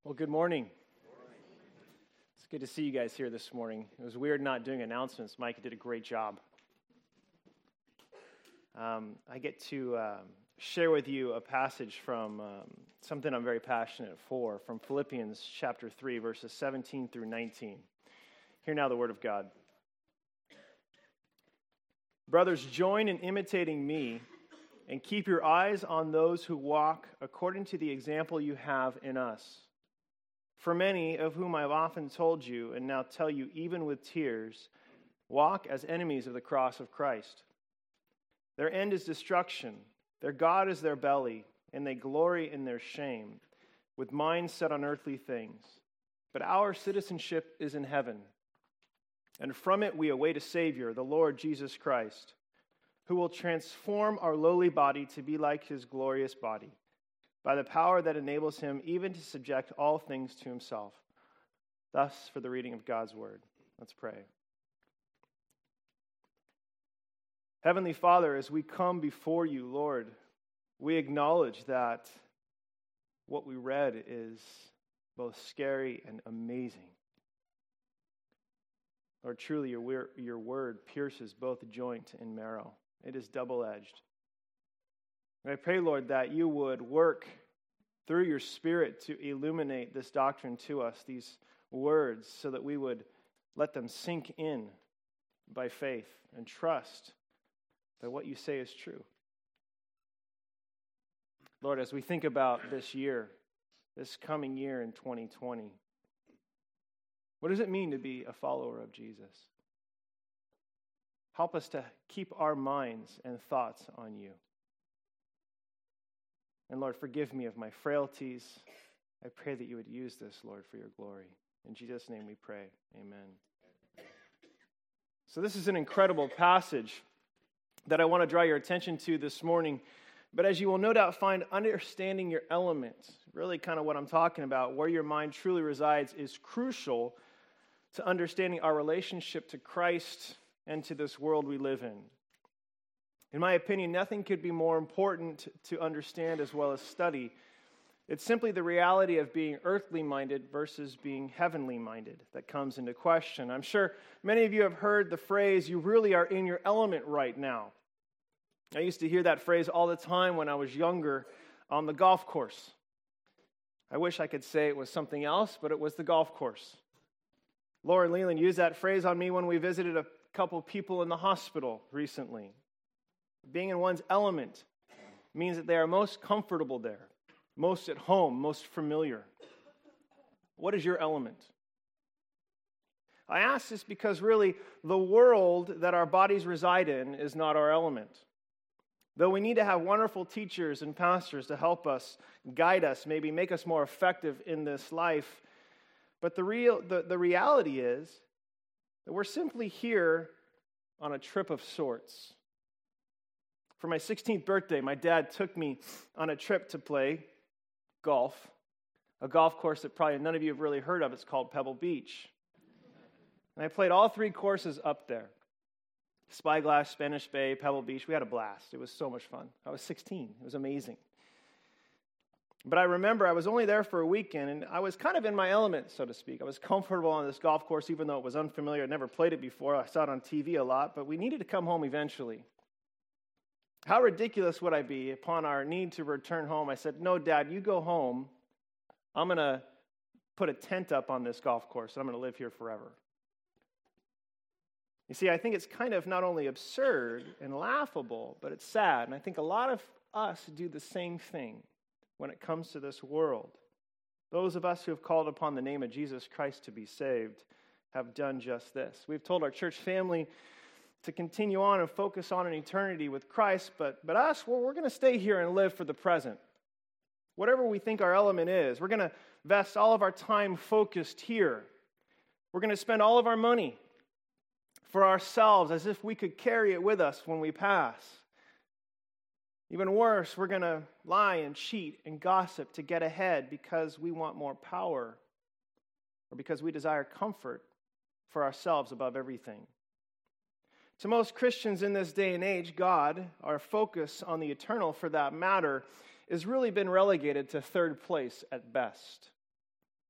Well, good morning. It's good to see you guys here this morning. It was weird not doing announcements. Mike did a great job. I get to share with you a passage from something I'm very passionate for, from Philippians chapter 3, verses 17 through 19. Hear now the word of God. Brothers, join in imitating me and keep your eyes on those who walk according to the example you have in us. For many, of whom I have often told you, and now tell you even with tears, walk as enemies of the cross of Christ. Their end is destruction, their God is their belly, and they glory in their shame, with minds set on earthly things. But our citizenship is in heaven, and from it we await a Savior, the Lord Jesus Christ, who will transform our lowly body to be like his glorious body, by the power that enables him even to subject all things to himself. Thus, for the reading of God's word. Let's pray. Heavenly Father, as we come before you, Lord, we acknowledge that what we read is both scary and amazing. Lord, truly your word pierces both joint and marrow. It is double-edged. And I pray, Lord, that you would work through your Spirit to illuminate this doctrine to us, these words, so that we would let them sink in by faith and trust that what you say is true. Lord, as we think about this year, this coming year in 2020, what does it mean to be a follower of Jesus? Help us to keep our minds and thoughts on you. And Lord, forgive me of my frailties. I pray that you would use this, Lord, for your glory. In Jesus' name we pray. Amen. So this is an incredible passage that I want to draw your attention to this morning. But as you will no doubt find, understanding your element, really kind of what I'm talking about, where your mind truly resides, is crucial to understanding our relationship to Christ and to this world we live in. In my opinion, nothing could be more important to understand as well as study. It's simply the reality of being earthly minded versus being heavenly minded that comes into question. I'm sure many of you have heard the phrase, "You really are in your element right now." I used to hear that phrase all the time when I was younger on the golf course. I wish I could say it was something else, but it was the golf course. Lauren Leland used that phrase on me when we visited a couple people in the hospital recently. Being in one's element means that they are most comfortable there, most at home, most familiar. What is your element? I ask this because really the world that our bodies reside in is not our element. Though we need to have wonderful teachers and pastors to help us, guide us, maybe make us more effective in this life, but the reality is that we're simply here on a trip of sorts. For my 16th birthday, my dad took me on a trip to play golf, a golf course that probably none of you have really heard of. It's called Pebble Beach. And I played all three courses up there. Spyglass, Spanish Bay, Pebble Beach. We had a blast. It was so much fun. I was 16. It was amazing. But I remember I was only there for a weekend, and I was kind of in my element, so to speak. I was comfortable on this golf course, even though it was unfamiliar. I'd never played it before. I saw it on TV a lot, but we needed to come home eventually. How ridiculous would I be upon our need to return home? I said, "No, Dad, you go home. I'm going to put a tent up on this golf course, and I'm going to live here forever." You see, I think it's kind of not only absurd and laughable, but it's sad. And I think a lot of us do the same thing when it comes to this world. Those of us who have called upon the name of Jesus Christ to be saved have done just this. We've told our church family to continue on and focus on an eternity with Christ, but us, we're going to stay here and live for the present. Whatever we think our element is, we're going to invest all of our time focused here. We're going to spend all of our money for ourselves as if we could carry it with us when we pass. Even worse, we're going to lie and cheat and gossip to get ahead because we want more power or because we desire comfort for ourselves above everything. To most Christians in this day and age, God, our focus on the eternal for that matter, has really been relegated to third place at best.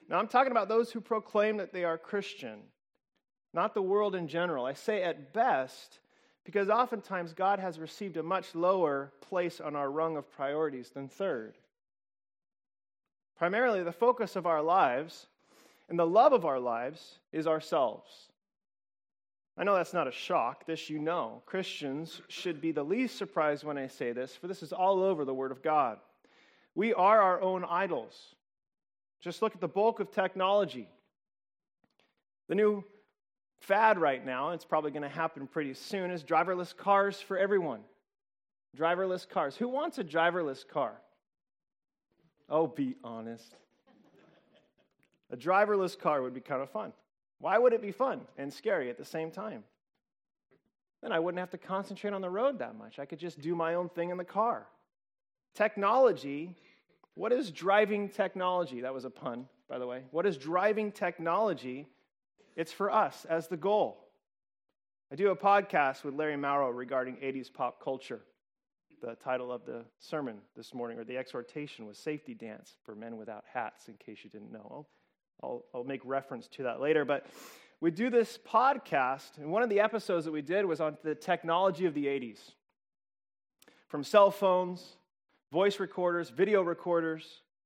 Now, I'm talking about those who proclaim that they are Christian, not the world in general. I say at best because oftentimes God has received a much lower place on our rung of priorities than third. Primarily, the focus of our lives and the love of our lives is ourselves. I know that's not a shock. This you know. Christians should be the least surprised when I say this, for this is all over the Word of God. We are our own idols. Just look at the bulk of technology. The new fad right now, and it's probably going to happen pretty soon, is driverless cars for everyone. Driverless cars. Who wants a driverless car? Oh, be honest. A driverless car would be kind of fun. Why would it be fun and scary at the same time? Then I wouldn't have to concentrate on the road that much. I could just do my own thing in the car. Technology, what is driving technology? That was a pun, by the way. What is driving technology? It's for us as the goal. I do a podcast with Larry Mauro regarding 80s pop culture. The title of the sermon this morning, or the exhortation, was Safety Dance for Men Without Hats, in case you didn't know. I'll make reference to that later. But we do this podcast, and one of the episodes that we did was on the technology of the 80s. From cell phones, voice recorders, video recorders,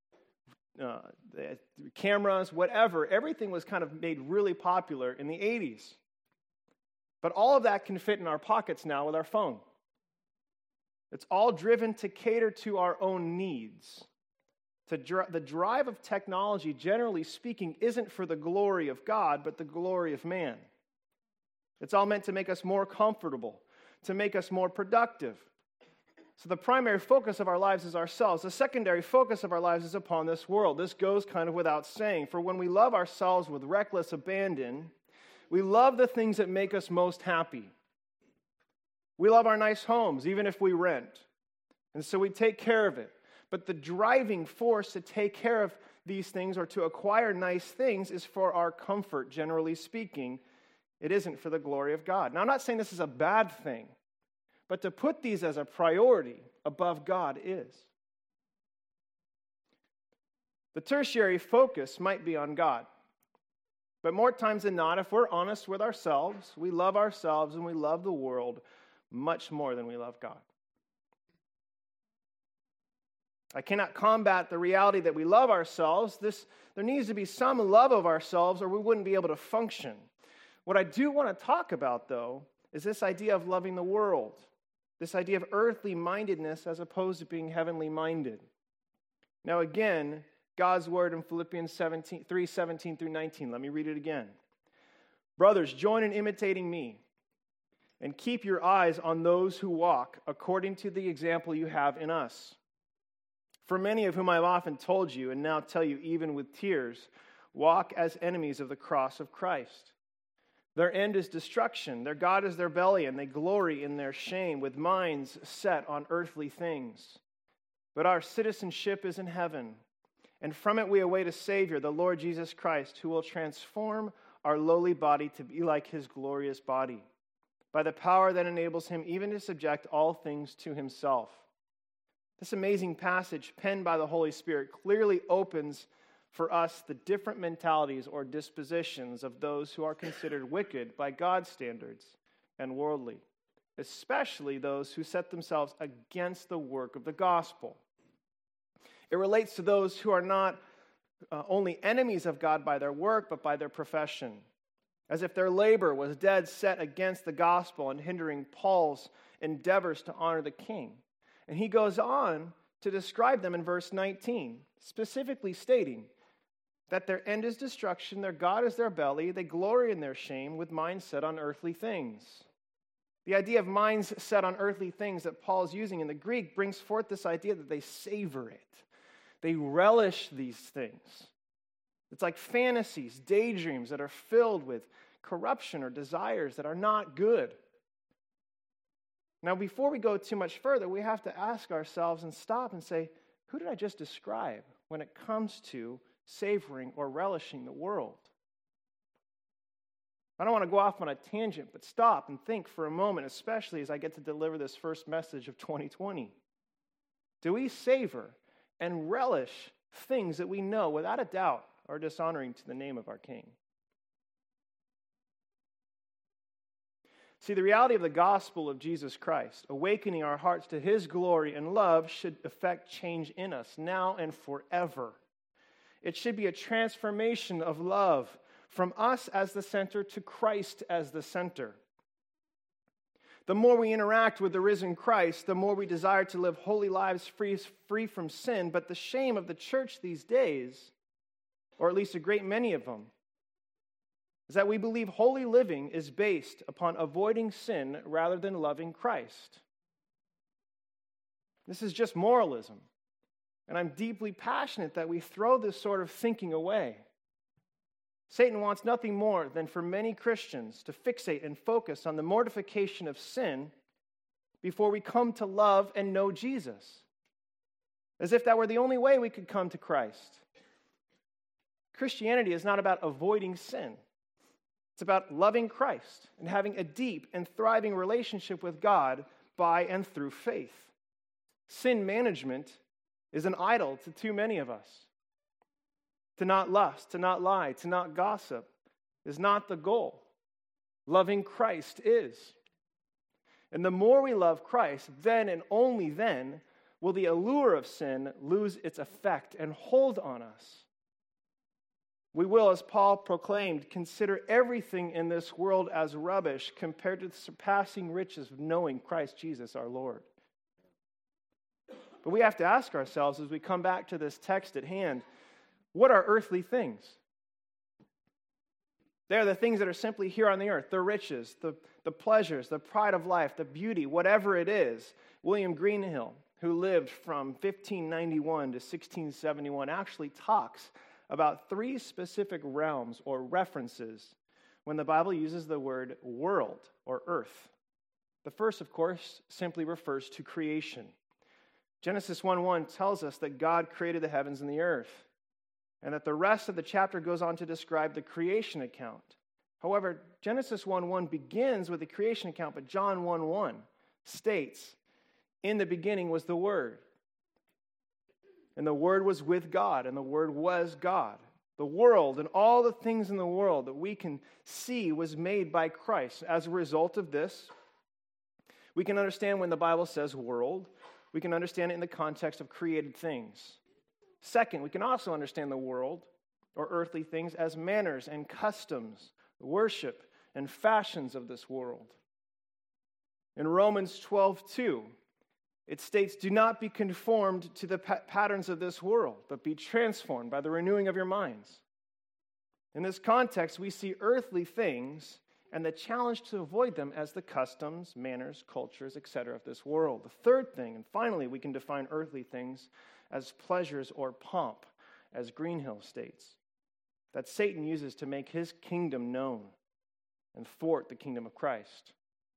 cameras, whatever, everything was kind of made really popular in the 80s. But all of that can fit in our pockets now with our phone. It's all driven to cater to our own needs. The drive of technology, generally speaking, isn't for the glory of God, but the glory of man. It's all meant to make us more comfortable, to make us more productive. So the primary focus of our lives is ourselves. The secondary focus of our lives is upon this world. This goes kind of without saying. For when we love ourselves with reckless abandon, we love the things that make us most happy. We love our nice homes, even if we rent. And so we take care of it. But the driving force to take care of these things or to acquire nice things is for our comfort, generally speaking. It isn't for the glory of God. Now, I'm not saying this is a bad thing, but to put these as a priority above God is. The tertiary focus might be on God. But more times than not, if we're honest with ourselves, we love ourselves and we love the world much more than we love God. I cannot combat the reality that we love ourselves. There needs to be some love of ourselves or we wouldn't be able to function. What I do want to talk about, though, is this idea of loving the world, this idea of earthly mindedness as opposed to being heavenly minded. Now again, God's word in Philippians 3:17 through 19. Let me read it again. Brothers, join in imitating me and keep your eyes on those who walk according to the example you have in us. For many of whom I have often told you, and now tell you even with tears, walk as enemies of the cross of Christ. Their end is destruction. Their God is their belly, and they glory in their shame, with minds set on earthly things. But our citizenship is in heaven, and from it we await a Savior, the Lord Jesus Christ, who will transform our lowly body to be like his glorious body, by the power that enables him even to subject all things to himself. This amazing passage, penned by the Holy Spirit, clearly opens for us the different mentalities or dispositions of those who are considered wicked by God's standards and worldly, especially those who set themselves against the work of the gospel. It relates to those who are not only enemies of God by their work, but by their profession, as if their labor was dead set against the gospel and hindering Paul's endeavors to honor the king. And he goes on to describe them in verse 19, specifically stating that their end is destruction, their God is their belly, they glory in their shame with minds set on earthly things. The idea of minds set on earthly things that Paul is using in the Greek brings forth this idea that they savor it. They relish these things. It's like fantasies, daydreams that are filled with corruption or desires that are not good. Now, before we go too much further, we have to ask ourselves and stop and say, who did I just describe when it comes to savoring or relishing the world? I don't want to go off on a tangent, but stop and think for a moment, especially as I get to deliver this first message of 2020. Do we savor and relish things that we know without a doubt are dishonoring to the name of our King. See, the reality of the gospel of Jesus Christ, awakening our hearts to his glory and love, should effect change in us now and forever. It should be a transformation of love from us as the center to Christ as the center. The more we interact with the risen Christ, the more we desire to live holy lives free from sin. But the shame of the church these days, or at least a great many of them, is that we believe holy living is based upon avoiding sin rather than loving Christ. This is just moralism. And I'm deeply passionate that we throw this sort of thinking away. Satan wants nothing more than for many Christians to fixate and focus on the mortification of sin before we come to love and know Jesus, as if that were the only way we could come to Christ. Christianity is not about avoiding sin. It's about loving Christ and having a deep and thriving relationship with God by and through faith. Sin management is an idol to too many of us. To not lust, to not lie, to not gossip is not the goal. Loving Christ is. And the more we love Christ, then and only then will the allure of sin lose its effect and hold on us. We will, as Paul proclaimed, consider everything in this world as rubbish compared to the surpassing riches of knowing Christ Jesus our Lord. But we have to ask ourselves as we come back to this text at hand, what are earthly things? They are the things that are simply here on the earth, the riches, the pleasures, the pride of life, the beauty, whatever it is. William Greenhill, who lived from 1591 to 1671, actually talks about three specific realms or references when the Bible uses the word world or earth. The first, of course, simply refers to creation. Genesis 1:1 tells us that God created the heavens and the earth, and that the rest of the chapter goes on to describe the creation account. However, Genesis 1:1 begins with the creation account, but John 1:1 states, "In the beginning was the Word, and the Word was with God, and the Word was God." The world and all the things in the world that we can see was made by Christ. As a result of this, we can understand when the Bible says world, we can understand it in the context of created things. Second, we can also understand the world or earthly things as manners and customs, worship and fashions of this world. In Romans 12:2, it states, "Do not be conformed to the patterns of this world, but be transformed by the renewing of your minds." In this context, we see earthly things and the challenge to avoid them as the customs, manners, cultures, etc. of this world. The third thing, and finally, we can define earthly things as pleasures or pomp, as Greenhill states, that Satan uses to make his kingdom known and thwart the kingdom of Christ.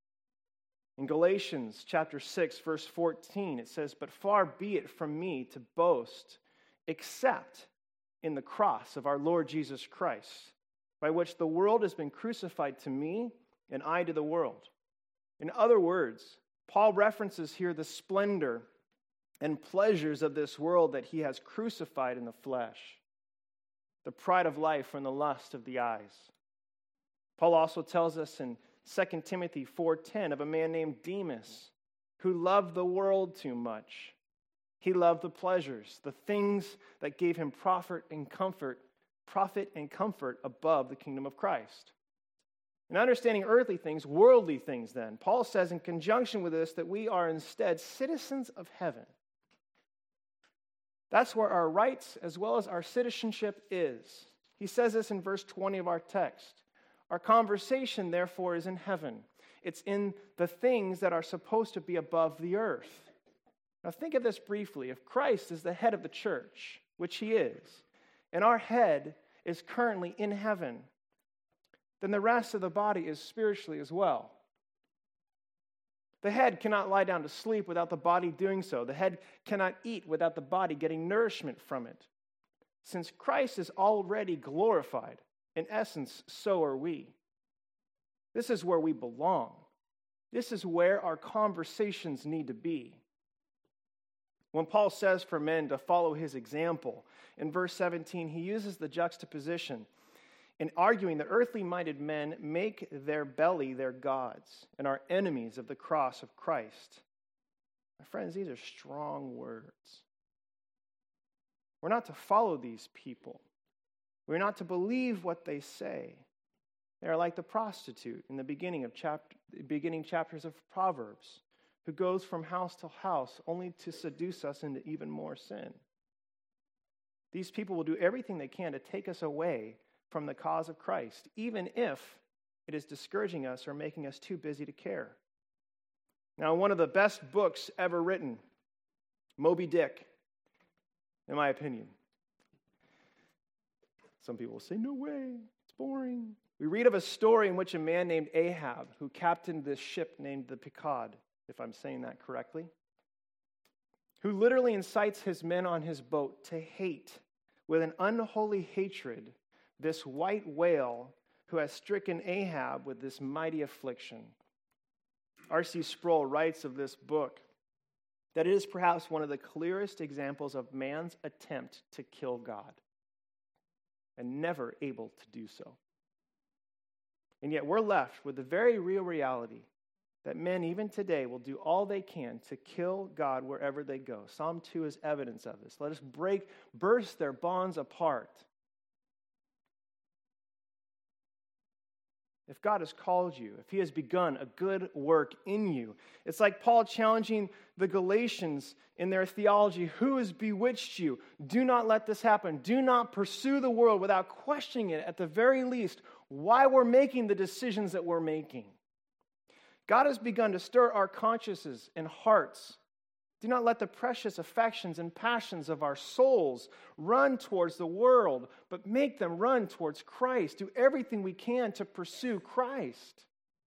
In Galatians chapter 6, verse 14, it says, "But far be it from me to boast except in the cross of our Lord Jesus Christ, by which the world has been crucified to me and I to the world." In other words, Paul references here the splendor and pleasures of this world that he has crucified in the flesh, the pride of life and the lust of the eyes. Paul also tells us in 2 Timothy 4:10 of a man named Demas who loved the world too much. He loved the pleasures, the things that gave him profit and comfort above the kingdom of Christ. In understanding earthly things, worldly things then, Paul says in conjunction with this that we are instead citizens of heaven. That's where our rights as well as our citizenship is. He says this in verse 20 of our text. Our conversation, therefore, is in heaven. It's in the things that are supposed to be above the earth. Now think of this briefly. If Christ is the head of the church, which he is, and our head is currently in heaven, then the rest of the body is spiritually as well. The head cannot lie down to sleep without the body doing so. The head cannot eat without the body getting nourishment from it. Since Christ is already glorified, in essence, so are we. This is where we belong. This is where our conversations need to be. When Paul says for men to follow his example, in verse 17, he uses the juxtaposition in arguing that earthly-minded men make their belly their gods and are enemies of the cross of Christ. My friends, these are strong words. We're not to follow these people. We're not to believe what they say. They are like the prostitute in the beginning chapters of Proverbs, who goes from house to house only to seduce us into even more sin. These people will do everything they can to take us away from the cause of Christ, even if it is discouraging us or making us too busy to care. Now, one of the best books ever written, Moby Dick, in my opinion. Some people will say, no way, it's boring. We read of a story in which a man named Ahab, who captained this ship named the Pequod, if I'm saying that correctly, who literally incites his men on his boat to hate with an unholy hatred this white whale who has stricken Ahab with this mighty affliction. R.C. Sproul writes of this book that it is perhaps one of the clearest examples of man's attempt to kill God, and never able to do so. And yet we're left with the very real reality that men even today will do all they can to kill God wherever they go. Psalm 2 is evidence of this. Let us burst their bonds apart. If God has called you, if he has begun a good work in you, it's like Paul challenging the Galatians in their theology. Who has bewitched you? Do not let this happen. Do not pursue the world without questioning it, at the very least, why we're making the decisions that we're making. God has begun to stir our consciences and hearts. Do not let the precious affections and passions of our souls run towards the world, but make them run towards Christ. Do everything we can to pursue Christ.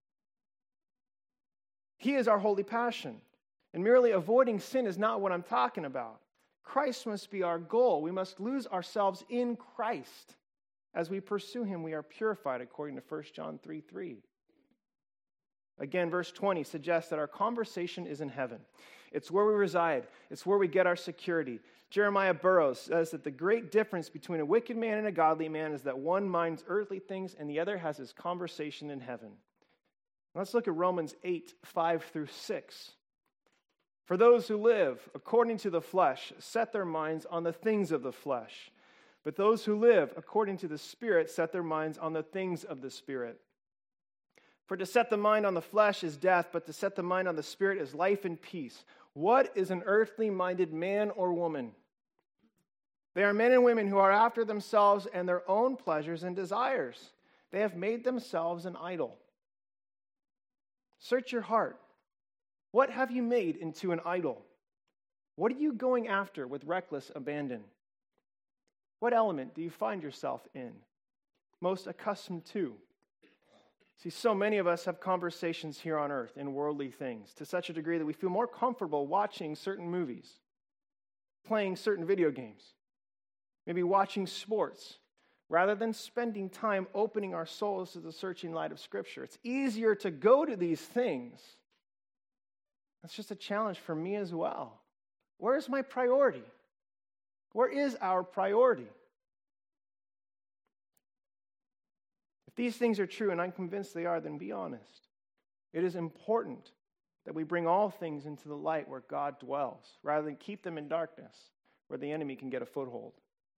He is our holy passion, and merely avoiding sin is not what I'm talking about. Christ must be our goal. We must lose ourselves in Christ. As we pursue him, we are purified, according to 1 John 3:3. Again, verse 20 suggests that our conversation is in heaven. It's where we reside. It's where we get our security. Jeremiah Burroughs says that the great difference between a wicked man and a godly man is that one minds earthly things and the other has his conversation in heaven. Let's look at Romans 8:5-6. For those who live according to the flesh set their minds on the things of the flesh. But those who live according to the Spirit set their minds on the things of the Spirit. For to set the mind on the flesh is death, but to set the mind on the Spirit is life and peace. What is an earthly-minded man or woman? They are men and women who are after themselves and their own pleasures and desires. They have made themselves an idol. Search your heart. What have you made into an idol? What are you going after with reckless abandon? What element do you find yourself in, most accustomed to? See, so many of us have conversations here on earth in worldly things to such a degree that we feel more comfortable watching certain movies, playing certain video games, maybe watching sports, rather than spending time opening our souls to the searching light of Scripture. It's easier to go to these things. That's just a challenge for me as well. Where is my priority? Where is our priority? If these things are true, and I'm convinced they are, then be honest. It is important that we bring all things into the light where God dwells, rather than keep them in darkness where the enemy can get a foothold.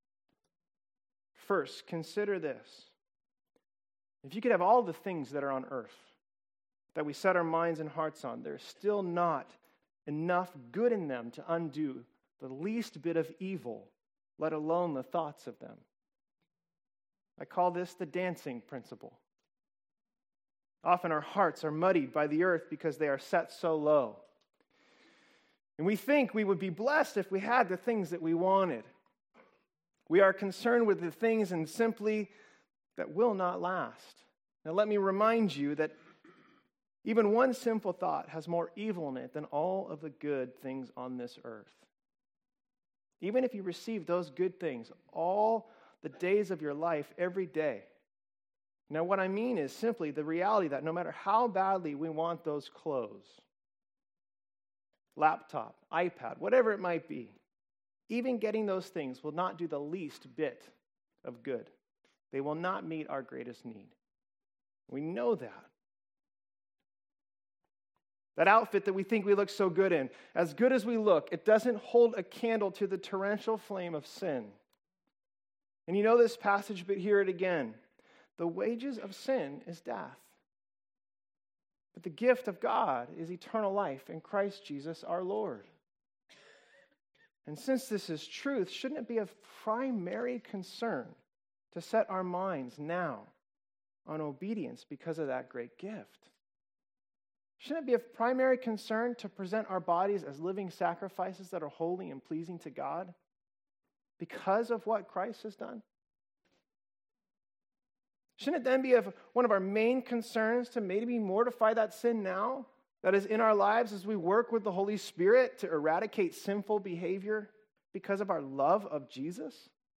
First, consider this. If you could have all the things that are on earth that we set our minds and hearts on, there's still not enough good in them to undo the least bit of evil, let alone the thoughts of them. I call this the dancing principle. Often our hearts are muddied by the earth because they are set so low. And we think we would be blessed if we had the things that we wanted. We are concerned with the things and simply that will not last. Now let me remind you that even one simple thought has more evil in it than all of the good things on this earth. Even if you receive those good things all the days of your life, every day. Now, what I mean is simply the reality that no matter how badly we want those clothes, laptop, iPad, whatever it might be, even getting those things will not do the least bit of good. They will not meet our greatest need. We know that. That outfit that we think we look so good in, as good as we look, it doesn't hold a candle to the torrential flame of sin. And you know this passage, but hear it again. The wages of sin is death. But the gift of God is eternal life in Christ Jesus our Lord. And since this is truth, shouldn't it be of primary concern to set our minds now on obedience because of that great gift? Shouldn't it be of primary concern to present our bodies as living sacrifices that are holy and pleasing to God because of what Christ has done? Shouldn't it then be one of our main concerns to maybe mortify that sin now that is in our lives as we work with the Holy Spirit to eradicate sinful behavior because of our love of Jesus?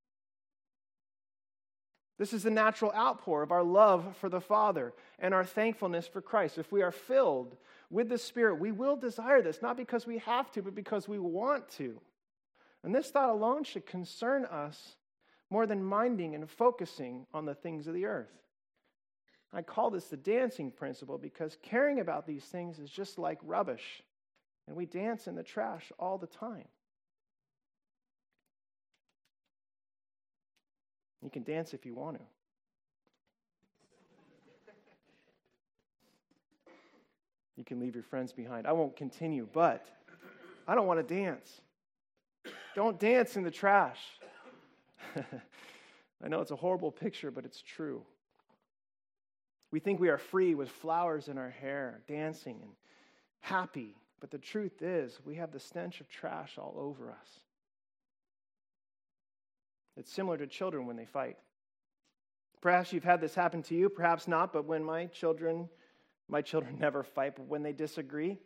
This is the natural outpour of our love for the Father and our thankfulness for Christ. If we are filled with the Spirit, we will desire this, not because we have to, but because we want to. And this thought alone should concern us more than minding and focusing on the things of the earth. I call this the dancing principle because caring about these things is just like rubbish, and we dance in the trash all the time. You can dance if you want to. You can leave your friends behind. I won't continue, but I don't want to dance. Don't dance in the trash. I know it's a horrible picture, but it's true. We think we are free with flowers in our hair, dancing and happy, but the truth is we have the stench of trash all over us. It's similar to children when they fight. Perhaps you've had this happen to you, perhaps not, but when my children never fight, but when they disagree,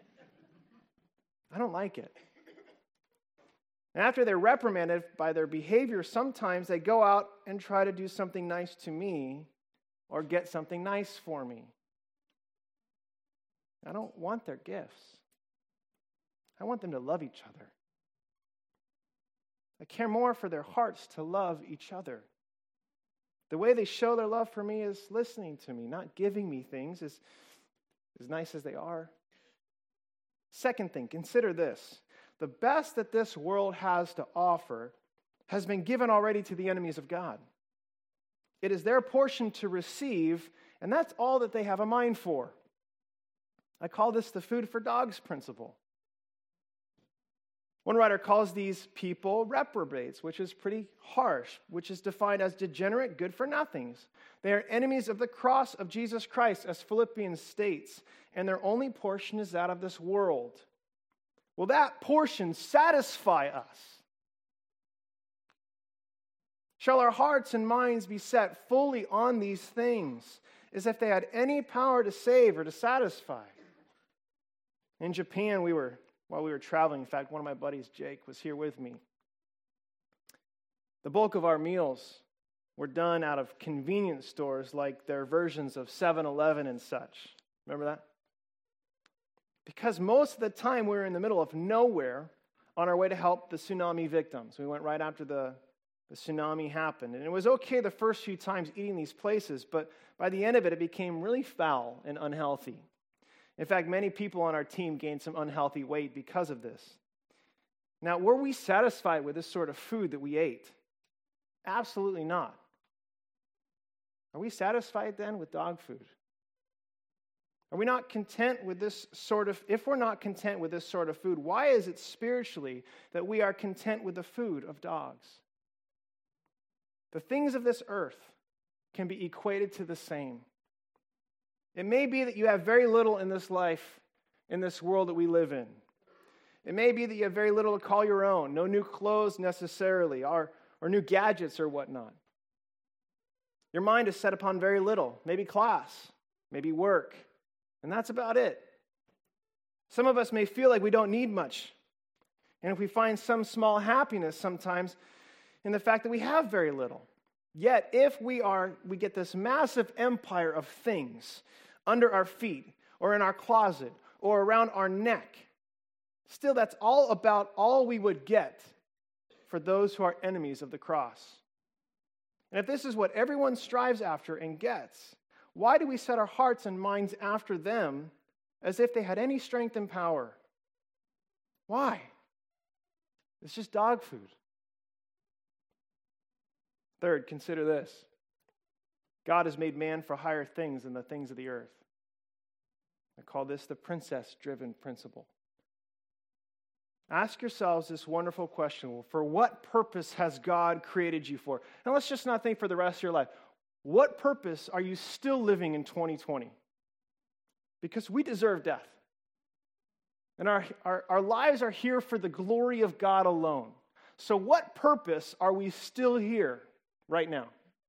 I don't like it. And after they're reprimanded by their behavior, sometimes they go out and try to do something nice to me or get something nice for me. I don't want their gifts. I want them to love each other. I care more for their hearts to love each other. The way they show their love for me is listening to me, not giving me things as nice as they are. Second thing, consider this. The best that this world has to offer has been given already to the enemies of God. It is their portion to receive, and that's all that they have a mind for. I call this the food for dogs principle. One writer calls these people reprobates, which is pretty harsh, which is defined as degenerate good-for-nothings. They are enemies of the cross of Jesus Christ, as Philippians states, and their only portion is that of this world. Will that portion satisfy us? Shall our hearts and minds be set fully on these things, as if they had any power to save or to satisfy? In Japan, while we were traveling, in fact, one of my buddies, Jake, was here with me. The bulk of our meals were done out of convenience stores like their versions of 7-Eleven and such. Remember that? Because most of the time we were in the middle of nowhere on our way to help the tsunami victims. We went right after the tsunami happened. And it was okay the first few times eating these places, but by the end of it, it became really foul and unhealthy. In fact, many people on our team gained some unhealthy weight because of this. Now, were we satisfied with this sort of food that we ate? Absolutely not. Are we satisfied then with dog food? Are we not content with this sort of, if we're not content with this sort of food, why is it spiritually that we are content with the food of dogs? The things of this earth can be equated to the same. It may be that you have very little in this life, in this world that we live in. It may be that you have very little to call your own, no new clothes necessarily, or new gadgets or whatnot. Your mind is set upon very little, maybe class, maybe work, and that's about it. Some of us may feel like we don't need much, and if we find some small happiness sometimes in the fact that we have very little. Yet, if we get this massive empire of things under our feet, or in our closet, or around our neck, Still, that's all about all we would get for those who are enemies of the cross. And if this is what everyone strives after and gets, why do we set our hearts and minds after them as if they had any strength and power? Why? It's just dog food. Third, consider this. God has made man for higher things than the things of the earth. I call this the princess-driven principle. Ask yourselves this wonderful question. Well, for what purpose has God created you for? And let's just not think for the rest of your life. What purpose are you still living in 2020? Because we deserve death. And our lives are here for the glory of God alone. So what purpose are we still here right now?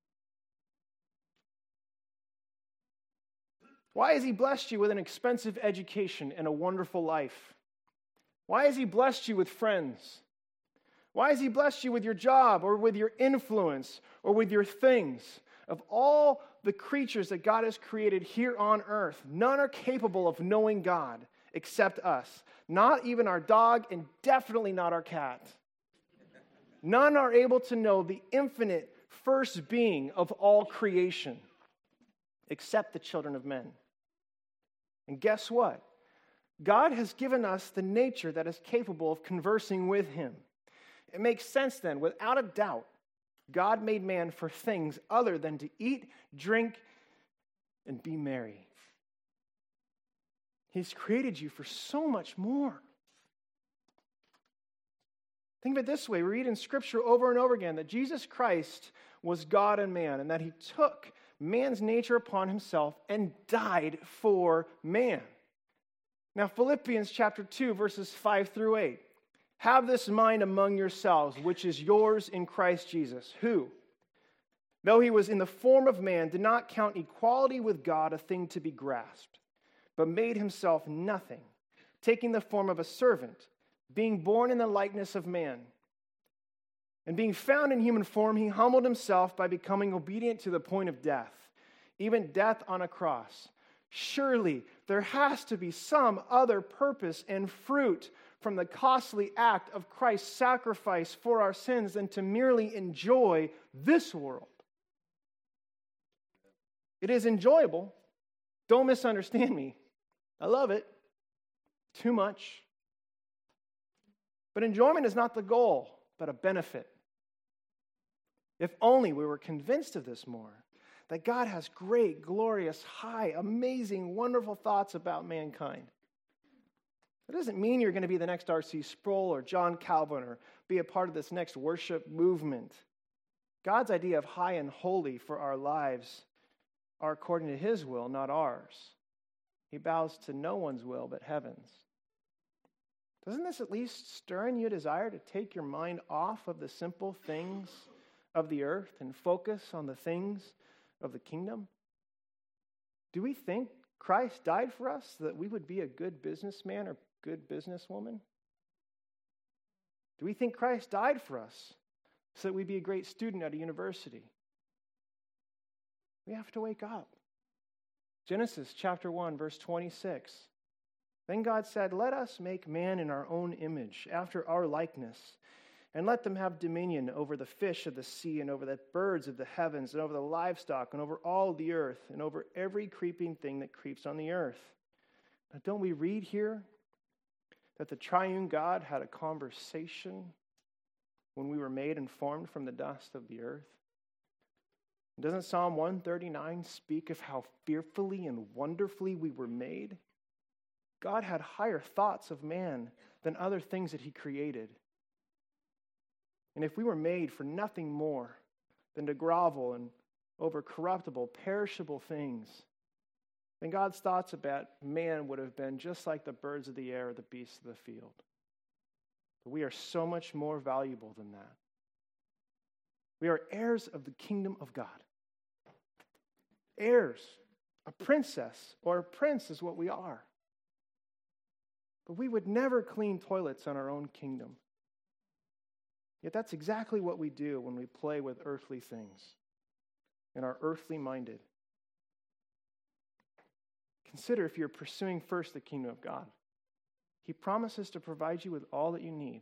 Why has He blessed you with an expensive education and a wonderful life? Why has He blessed you with friends? Why has He blessed you with your job or with your influence or with your things? Of all the creatures that God has created here on earth, none are capable of knowing God except us. Not even our dog, and definitely not our cat. None are able to know the infinite first being of all creation except the children of men. And guess what? God has given us the nature that is capable of conversing with Him. It makes sense then, without a doubt, God made man for things other than to eat, drink, and be merry. He's created you for so much more. Think of it this way. We read in Scripture over and over again that Jesus Christ was God and man, and that He took man's nature upon Himself and died for man. Now, Philippians chapter 2, verses 5 through 8. Have this mind among yourselves, which is yours in Christ Jesus, who, though He was in the form of man, did not count equality with God a thing to be grasped, but made Himself nothing, taking the form of a servant, being born in the likeness of man. And being found in human form, He humbled Himself by becoming obedient to the point of death, even death on a cross. Surely there has to be some other purpose and fruit from the costly act of Christ's sacrifice for our sins than to merely enjoy this world. It is enjoyable. Don't misunderstand me. I love it. Too much. But enjoyment is not the goal, but a benefit. If only we were convinced of this more, that God has great, glorious, high, amazing, wonderful thoughts about mankind. That doesn't mean you're going to be the next R.C. Sproul or John Calvin or be a part of this next worship movement. God's idea of high and holy for our lives are according to His will, not ours. He bows to no one's will but heaven's. Doesn't this at least stir in you a desire to take your mind off of the simple things of the earth and focus on the things of the kingdom? Do we think Christ died for us so that we would be a good businessman or good businesswoman? Do we think Christ died for us so that we'd be a great student at a university? We have to wake up. Genesis chapter 1, verse 26. Then God said, "Let us make man in our own image, after our likeness, and let them have dominion over the fish of the sea, and over the birds of the heavens, and over the livestock, and over all the earth, and over every creeping thing that creeps on the earth." Now, don't we read here that the triune God had a conversation when we were made and formed from the dust of the earth? Doesn't Psalm 139 speak of how fearfully and wonderfully we were made? God had higher thoughts of man than other things that He created. And if we were made for nothing more than to grovel and over corruptible, perishable things, then God's thoughts about man would have been just like the birds of the air or the beasts of the field. But we are so much more valuable than that. We are heirs of the kingdom of God. Heirs. A princess or a prince is what we are. But we would never clean toilets on our own kingdom. Yet that's exactly what we do when we play with earthly things and are earthly minded. Consider if you're pursuing first the kingdom of God. He promises to provide you with all that you need.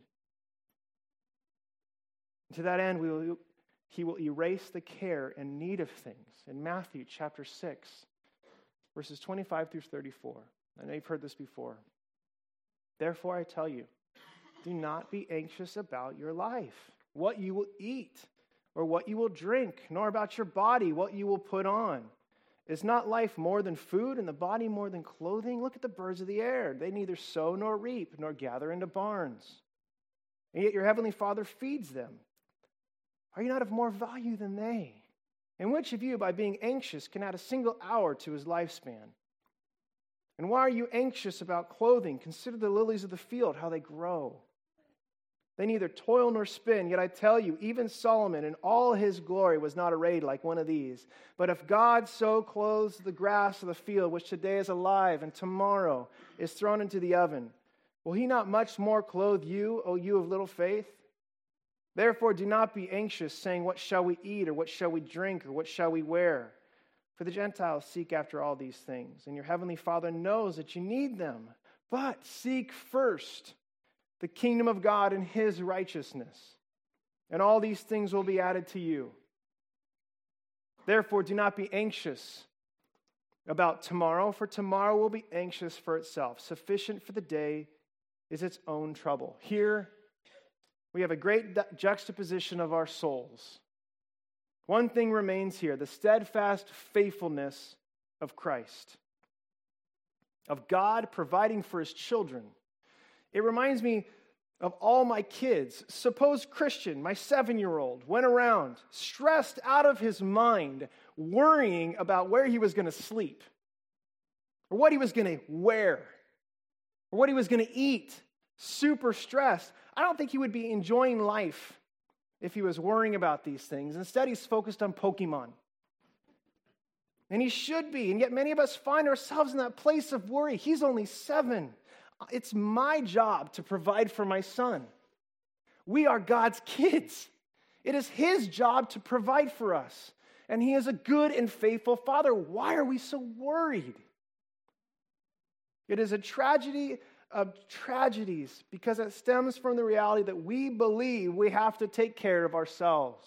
And to that end, He will erase the care and need of things. In Matthew chapter 6, verses 25 through 34. I know you've heard this before. Therefore, I tell you, do not be anxious about your life, what you will eat, or what you will drink, nor about your body, what you will put on. Is not life more than food, and the body more than clothing? Look at the birds of the air. They neither sow nor reap, nor gather into barns. And yet your heavenly Father feeds them. Are you not of more value than they? And which of you, by being anxious, can add a single hour to his lifespan? And why are you anxious about clothing? Consider the lilies of the field, how they grow. They neither toil nor spin, yet I tell you, even Solomon in all his glory was not arrayed like one of these. But if God so clothes the grass of the field, which today is alive and tomorrow is thrown into the oven, will he not much more clothe you, O you of little faith? Therefore do not be anxious, saying, what shall we eat, or what shall we drink, or what shall we wear? For the Gentiles seek after all these things, and your heavenly Father knows that you need them. But seek first the kingdom of God and his righteousness, and all these things will be added to you. Therefore, do not be anxious about tomorrow, for tomorrow will be anxious for itself. Sufficient for the day is its own trouble. Here, we have a great juxtaposition of our souls. One thing remains here, the steadfast faithfulness of Christ, of God providing for his children. It reminds me of all my kids. Suppose Christian, my 7-year-old, went around stressed out of his mind, worrying about where he was going to sleep, or what he was going to wear, or what he was going to eat, super stressed. I don't think he would be enjoying life if he was worrying about these things. Instead, he's focused on Pokemon. And he should be, and yet many of us find ourselves in that place of worry. He's only 7. It's my job to provide for my son. We are God's kids. It is his job to provide for us. And he is a good and faithful father. Why are we so worried? It is a tragedy of tragedies because it stems from the reality that we believe we have to take care of ourselves.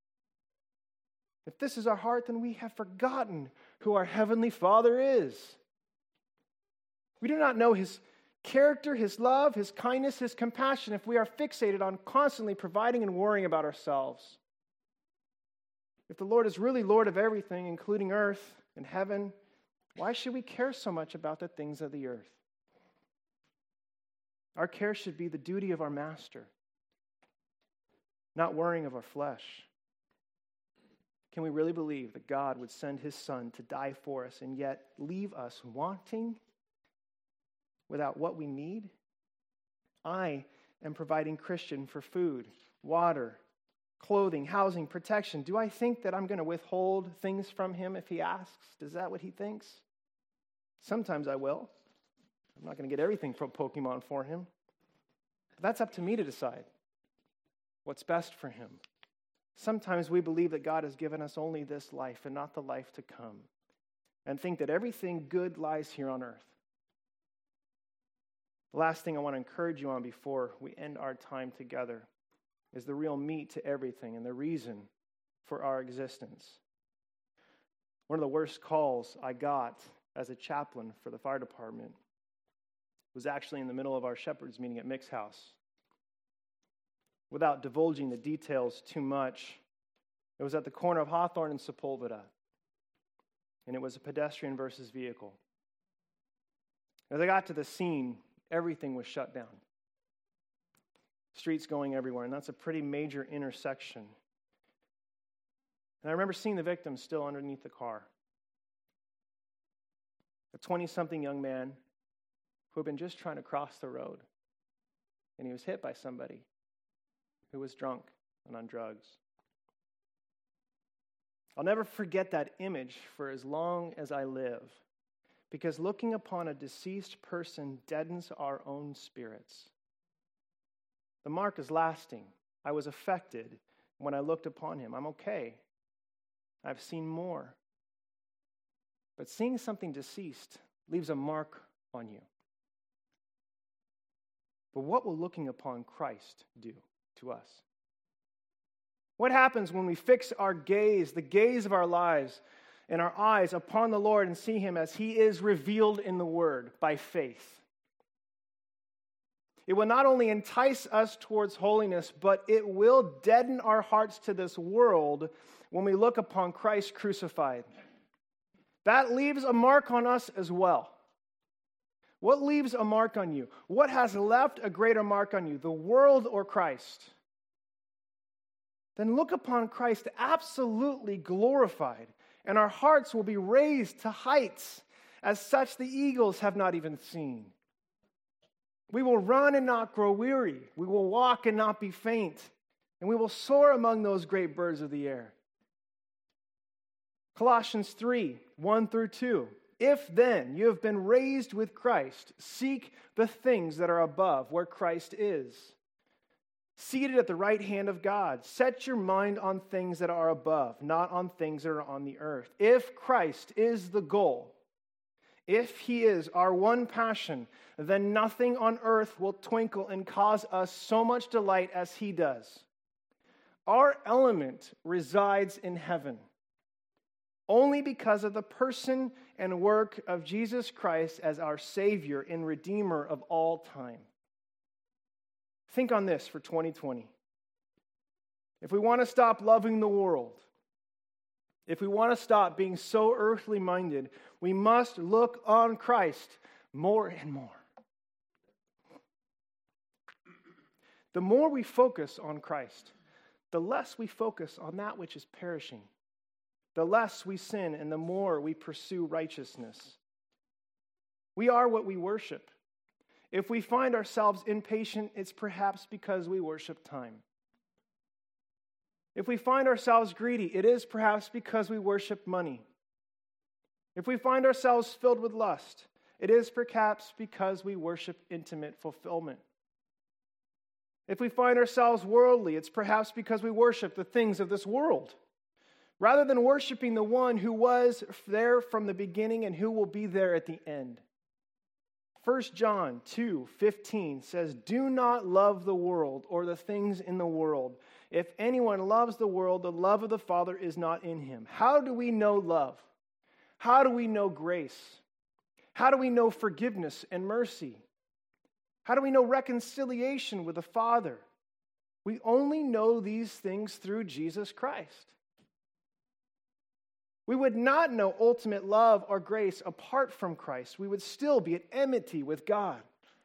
If this is our heart, then we have forgotten who our heavenly Father is. We do not know his character, his love, his kindness, his compassion if we are fixated on constantly providing and worrying about ourselves. If the Lord is really Lord of everything, including earth and heaven, why should we care so much about the things of the earth? Our care should be the duty of our master, not worrying of our flesh. Can we really believe that God would send his son to die for us and yet leave us wanting without what we need? I am providing Christian for food, water, clothing, housing, protection. Do I think that I'm going to withhold things from him if he asks? Is that what he thinks? Sometimes I will. I'm not going to get everything from Pokemon for him. But that's up to me to decide what's best for him. Sometimes we believe that God has given us only this life and not the life to come, and think that everything good lies here on earth. The last thing I want to encourage you on before we end our time together is the real meat to everything and the reason for our existence. One of the worst calls I got as a chaplain for the fire department was actually in the middle of our shepherd's meeting at Mick's house. Without divulging the details too much, it was at the corner of Hawthorne and Sepulveda, and it was a pedestrian versus vehicle. As I got to the scene, everything was shut down. Streets going everywhere, and that's a pretty major intersection. And I remember seeing the victim still underneath the car. A 20-something young man who had been just trying to cross the road, and he was hit by somebody who was drunk and on drugs. I'll never forget that image for as long as I live, because looking upon a deceased person deadens our own spirits. The mark is lasting. I was affected when I looked upon him. I'm okay. I've seen more. But seeing something deceased leaves a mark on you. But what will looking upon Christ do to us? What happens when we fix our gaze, the gaze of our lives, and our eyes upon the Lord and see him as he is revealed in the Word by faith? It will not only entice us towards holiness, but it will deaden our hearts to this world when we look upon Christ crucified. That leaves a mark on us as well. What leaves a mark on you? What has left a greater mark on you, the world or Christ? Then look upon Christ absolutely glorified, and our hearts will be raised to heights as such the eagles have not even seen. We will run and not grow weary. We will walk and not be faint. And we will soar among those great birds of the air. Colossians 3, 1 through 2. If then you have been raised with Christ, seek the things that are above, where Christ is, seated at the right hand of God. Set your mind on things that are above, not on things that are on the earth. If Christ is the goal, if he is our one passion, then nothing on earth will twinkle and cause us so much delight as he does. Our element resides in heaven, only because of the person and work of Jesus Christ as our Savior and Redeemer of all time. Think on this for 2020. If we want to stop loving the world, if we want to stop being so earthly minded, we must look on Christ more and more. The more we focus on Christ, the less we focus on that which is perishing. The less we sin and the more we pursue righteousness. We are what we worship. If we find ourselves impatient, it's perhaps because we worship time. If we find ourselves greedy, it is perhaps because we worship money. If we find ourselves filled with lust, it is perhaps because we worship intimate fulfillment. If we find ourselves worldly, it's perhaps because we worship the things of this world, rather than worshiping the one who was there from the beginning and who will be there at the end. 1 John 2:15 says, "Do not love the world or the things in the world. If anyone loves the world, the love of the Father is not in him." How do we know love? How do we know grace? How do we know forgiveness and mercy? How do we know reconciliation with the Father? We only know these things through Jesus Christ. We would not know ultimate love or grace apart from Christ. We would still be at enmity with God.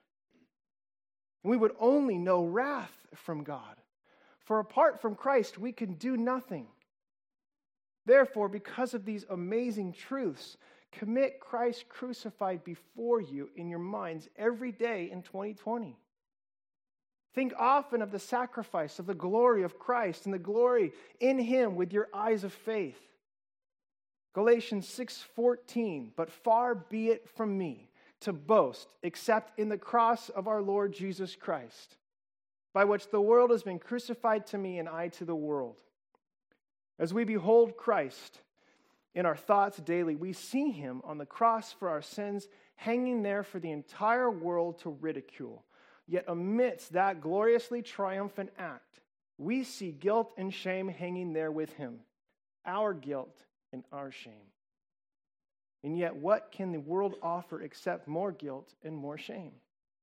We would only know wrath from God. For apart from Christ, we can do nothing. Therefore, because of these amazing truths, commit Christ crucified before you in your minds every day in 2020. Think often of the sacrifice, of the glory of Christ and the glory in him with your eyes of faith. Galatians 6:14, "But far be it from me to boast except in the cross of our Lord Jesus Christ, by which the world has been crucified to me and I to the world." As we behold Christ in our thoughts daily, we see him on the cross for our sins, hanging there for the entire world to ridicule. Yet amidst that gloriously triumphant act, we see guilt and shame hanging there with him, our guilt and our shame. And yet, what can the world offer except more guilt and more shame?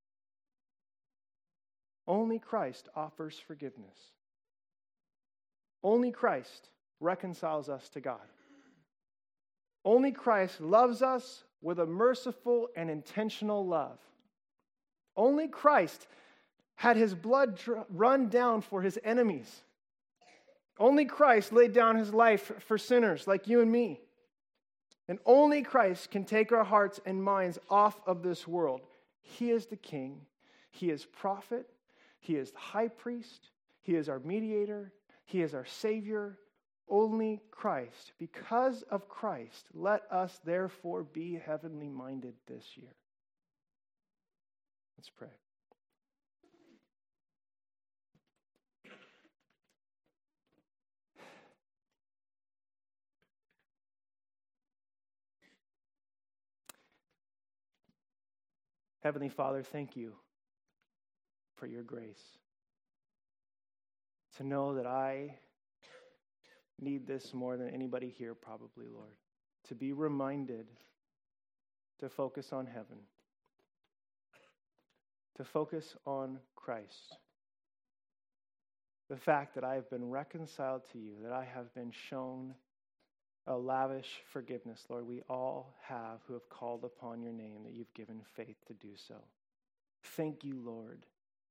Only Christ offers forgiveness. Only Christ reconciles us to God. Only Christ loves us with a merciful and intentional love. Only Christ had his blood run down for his enemies. Only Christ laid down his life for sinners like you and me. And only Christ can take our hearts and minds off of this world. He is the King. He is prophet. He is the high priest. He is our mediator. He is our Savior. Only Christ. Because of Christ, let us therefore be heavenly minded this year. Let's pray. Heavenly Father, thank you for your grace. To know that I need this more than anybody here probably, Lord. To be reminded to focus on heaven. To focus on Christ. The fact that I have been reconciled to you, that I have been shown a lavish forgiveness, Lord. We all have who have called upon your name, that you've given faith to do so. Thank you, Lord.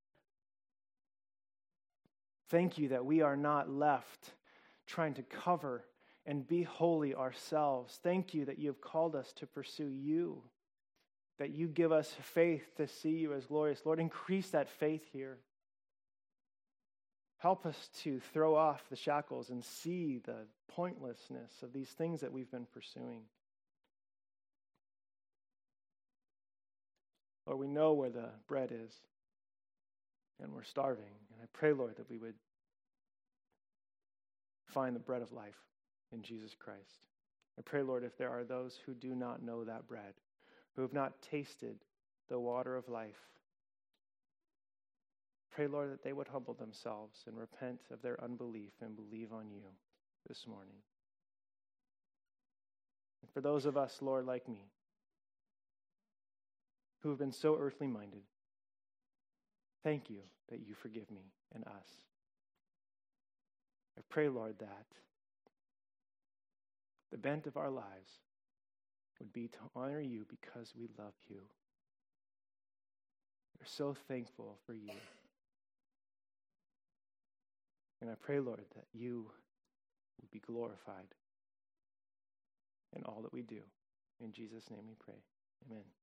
Thank you that we are not left trying to cover and be holy ourselves. Thank you that you have called us to pursue you, that you give us faith to see you as glorious. Lord, increase that faith here. Help us to throw off the shackles and see the pointlessness of these things that we've been pursuing. Lord, we know where the bread is, and we're starving. And I pray, Lord, that we would find the bread of life in Jesus Christ. I pray, Lord, if there are those who do not know that bread, who have not tasted the water of life, pray, Lord, that they would humble themselves and repent of their unbelief and believe on you this morning. And for those of us, Lord, like me, who have been so earthly minded, thank you that you forgive me and us. I pray, Lord, that the bent of our lives would be to honor you because we love you. We're so thankful for you. And I pray, Lord, that you will be glorified in all that we do. In Jesus' name we pray. Amen.